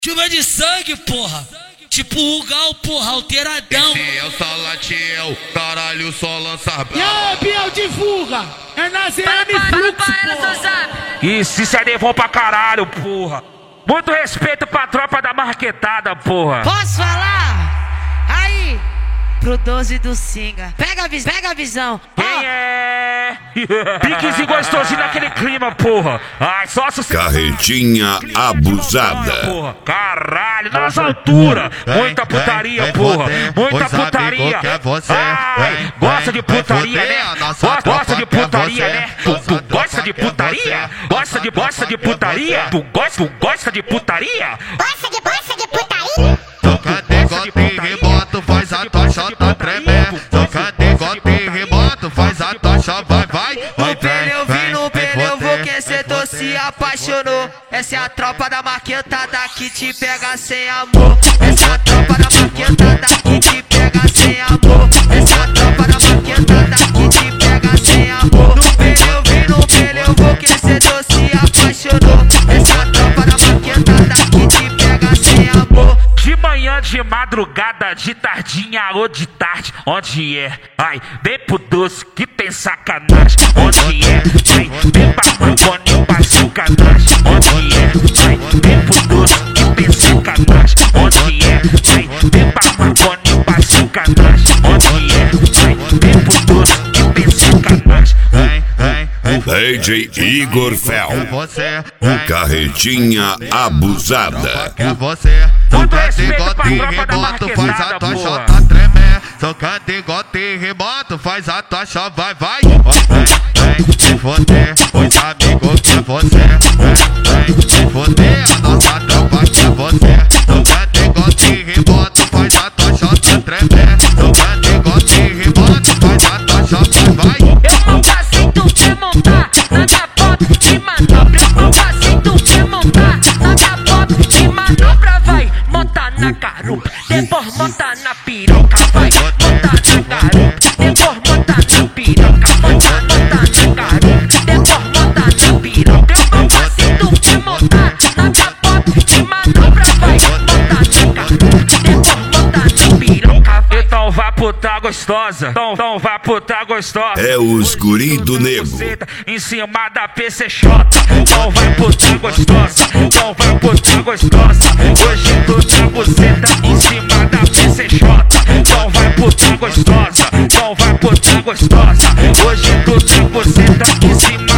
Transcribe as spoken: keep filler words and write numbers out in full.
Chuva de sangue, porra. Tipo o Gal, porra, alteradão. Esse é o Salatiel, caralho, só lança brava. E aí, Biel, divulga. É na Z M Fluxo, porra. Isso, isso é devon pra caralho, porra. Muito respeito pra tropa da marquetada, porra. Posso falar? Aí, pro doze do Singa. Pega a, vis pega a visão. Quem é? Piquezinho gostosinho naquele clima, porra. Ai, só sucesso. Carretinha abusada. Porra. Caralho, nas alturas. Muita putaria, porra. Muita putaria. Ai, gosta de putaria, né? Gosta de putaria, né? Tu, tu gosta de putaria? Gosta de, gosta de putaria? Tu gosta, tu gosta de putaria? Gosta de, gosta de putaria? Toca degote e remoto, faz a tocha tá tremendo. Toca degote e remoto, faz a tocha, vai, vai. No pneu, vi no pneu, vou que cê tô se apaixonou. Essa é a tropa da marquetada que te pega sem amor. Essa é a tropa da marquetada que te pega sem amor. Essa é a tropa da marquetada que te pega sem amor. No pneu, vi no pneu, vou que cê tô se apaixonou. Essa é a tropa da marquetada que te pega sem amor. De manhã, de madrugada, de tardinha ou de tarde, onde é? Ai, vem pro doce que tem sacanagem, onde é? Ai, vem pra Marconi pra sacanagem, onde é? Ai, vem pro doce que tem sacanagem, onde é? Ai, vem pra Marconi pra sacanagem, onde é? Ai, vem pro doce que tem sacanagem. Vem, vem, vem. D J Igor Fel. Você, O Carretinha abusada. é você. Muito Toca respeito degote pra e tropa da remoto, faz a marquetada, tocha porra. tá tremendo. Toca degote e remoto, faz a tocha, vai, vai. Vem, vem, se foder, os amigos que é você. Vem, vem, se foder, a nossa tropa que é você. Toca degote e remoto, faz a tocha tá tremendo. Toca degote e remoto, faz a tocha, vai, vai. Eu nunca sei tu quer montar na capota de manobra. Eu nunca sei tu quer montar na capota de manobra. Vai montar na garupa, depois montar na piroca. Vai montar na garupa, depois montar na piroca. Montar, montar na garupa, depois montar na piroca. Eu nunca sei tu quer montar na capota de manobra. Vai montar na garupa, depois montar na piroca. Vai. Então vá puta gostosa, então, então vá puta gostosa. É os guri do nego. Em cima da P C X, então vai puta gostosa, então vai puta gostosa. Hoje tu tá buceta em cima da P C X, então vai puta gostosa, então vai puta gostosa. Hoje tu tá buceta em cima